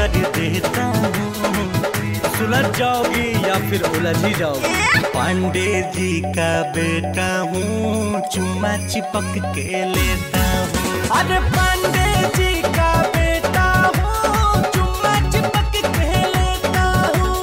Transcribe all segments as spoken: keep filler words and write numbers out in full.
कर देता हूँ। सुलझ जाओगी या फिर उलझ ही जाओगी। पांडे जी का बेटा हूँ, चुम्मा चिपक के लेता हूँ। अरे पांडे जी का बेटा हूँ, चुम्मा चिपक के लेता हूँ।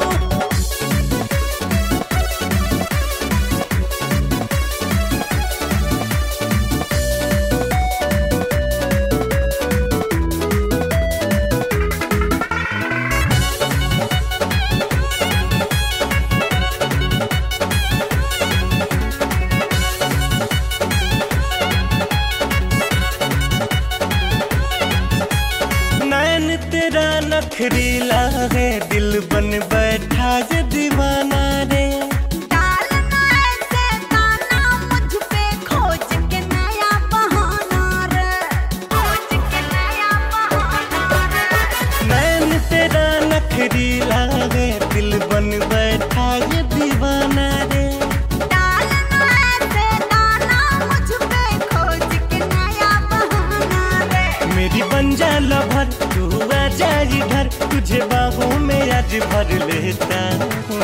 तेरा नखरीला है, दिल बन बैठा ये दीवाना रे। डालना ऐसे दाना मुझ पे, खोज के नया बहाना रे, खोज के नया बहाना रे। नैन तेरा नखरीला है, दिल बन बैठा ये दीवाना रे। डालना ऐसे दाना मुझ पे, खोज के नया बहाना रे। मेरी बन जा लभर, तू आजा इधर, तुझे बाहों में आज भर लेता हूँ।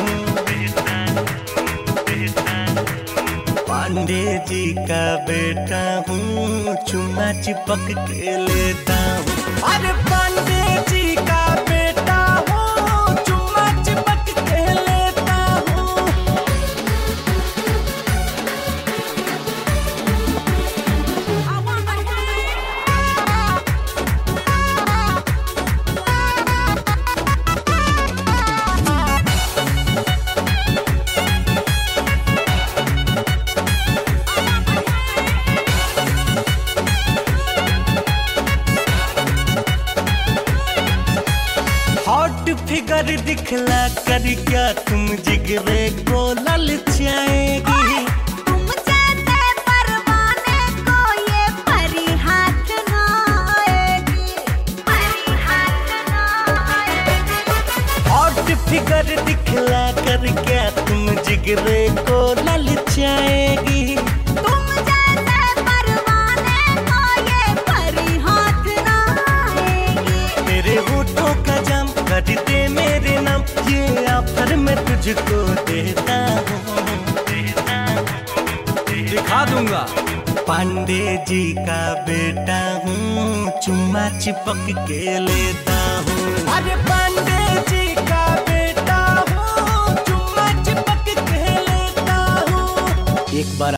पांडे जी का बेटा हूँ, चुम्मा चिपक के लेता हूँ। अरे पांडे जी का बेटा हूँ, चुम्मा चिपक के लेता हूँ। हॉट फिगर दिखला कर क्या तुम जिगरे को ललचाएगी। तुम जैसे परवाने को ये परी हाथ ना आएगी, परी हाथ ना आएगी। हॉट फिगर दिखला कर क्या तुम जिगरे को ललचाएगी। तुम जैसे परवाने को ये परी हाथ ना आएगी। तेरे होठों का जाम कर दे मेरे नाम, ये ऑफर मैं तुझको देता हूँ, दिखा दूंगा। पांडे जी का बेटा हूँ, चुम्मा चिपक के लेता हूँ। अरे पांडे जी का बेटा हूँ, चुम्मा चिपक के लेता हूँ। एक बार